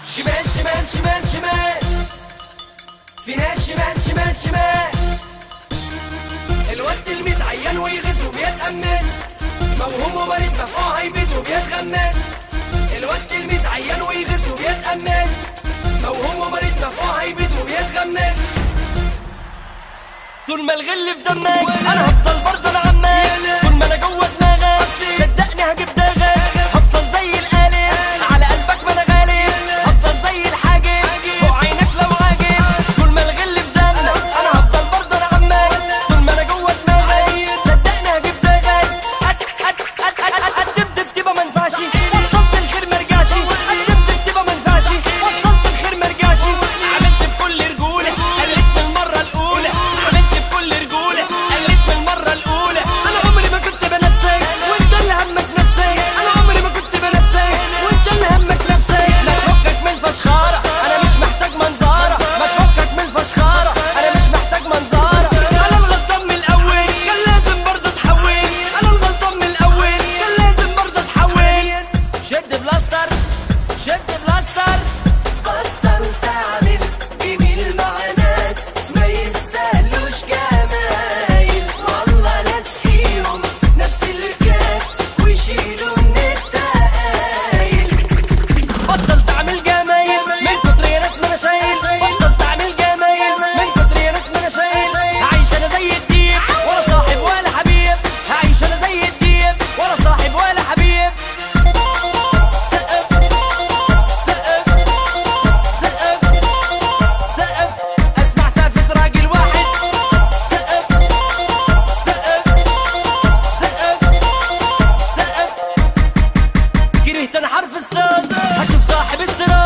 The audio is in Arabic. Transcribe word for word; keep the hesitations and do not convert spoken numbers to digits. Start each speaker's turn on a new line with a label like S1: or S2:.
S1: شمال شمال شمال شمال في ناس شمال شمال شمال. الواد تلميذ عيان ويغز وبيتقمص، موهوم ومريض مفقوع هيبيد وبيتغمس. الواد تلميذ عيان ويغز وبيتقمص، موهوم ومريض مفقوع هيبيد وبيتغمس. طول ما الغل في دمك انا هفضل برضه انا عمال، طول ما انا جوه دماغك صدقني هجيب داغك. هفضل زي القالب على قلبك ما انا غالب، هفضل زي الحاجب فوق عينك لو عاجب. طول ما الغل في دمك انا هفضل برضه انا عمال، طول ما انا جوه دماغك صدقني هجيب داغك. قدمت التيبه ما ينفعش، وصلت الخير ما رجعش. قدمت التيبه ما ينفعش، وصلت الخير ما رجعش. عملت بكل رجوله قلت من المره الاولى، عملت بكل رجوله قلت من المره الاولى. انا عمري ما كنت بنفسك وانت اللي همك نفسك، انا عمري ما كنت بنفسك وانت اللي همك نفسك. ما تفكك من فشخاره انا مش محتاج منظره، ما تفكك من فشخاره انا مش محتاج منظره. انا الغلطان من الاول كان لازم برضه تحول، انا الغلطان من الاول كان لازم برضه تحول. شد بلاستر شد بلاستر، بطل تعمل جميل مع ناس ما يستاهلوش جمايل. والله لاسقيهم نفس الكاس ويشيلوا من التقايل. بطل تعمل جمايل من كتر يا ناس ما انا شايل، بطل تعمل جمايل من كتر يا ناس ما انا شايل. هعيش انا زي الديب ولا صاحب ولا حبيب، هعيش انا زي الديب ولا صاحب ولا حبيب. سقف سقف سقف سقف اسمع سقفة راجل واحد. سقف سقف سقف سقف. كرهت انا حرف الصاد هشوف صاحب استراد،